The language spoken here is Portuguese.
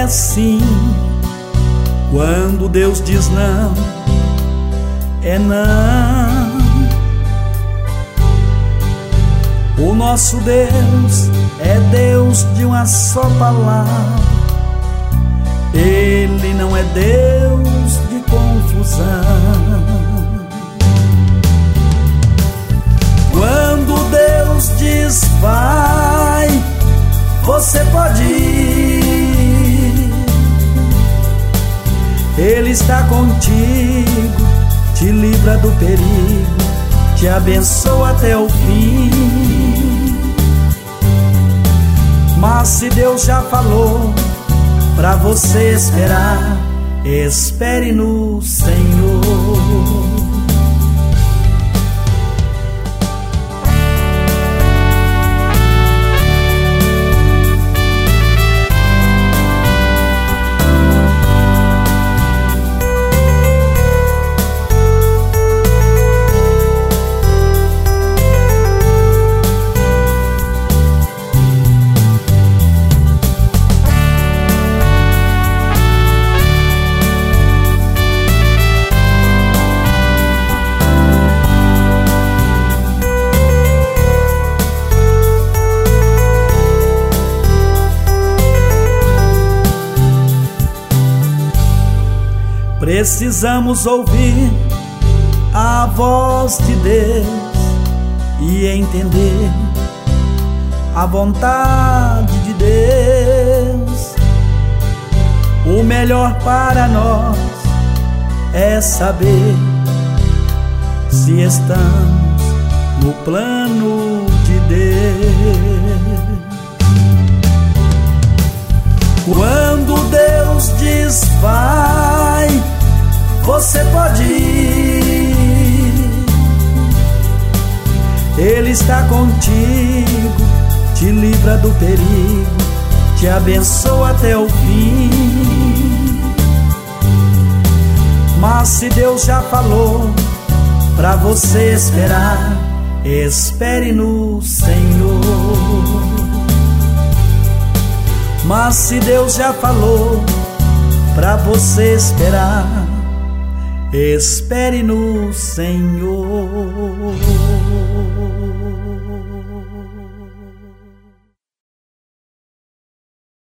assim. Quando Deus diz não, é não. O nosso Deus é Deus de uma só palavra. Ele não é Deus de confusão. Quando Deus diz vai, você pode ir. Ele está contigo, te livra do perigo, te abençoa até o fim. Mas se Deus já falou pra você esperar, espere no Senhor. Precisamos ouvir a voz de Deus e entender a vontade de Deus. O melhor para nós é saber se estamos no plano de Deus. Quando Deus diz vai, você pode ir. Ele está contigo, te livra do perigo, te abençoa até o fim. Mas se Deus já falou pra você esperar, espere no Senhor. Mas se Deus já falou pra você esperar, espere no Senhor.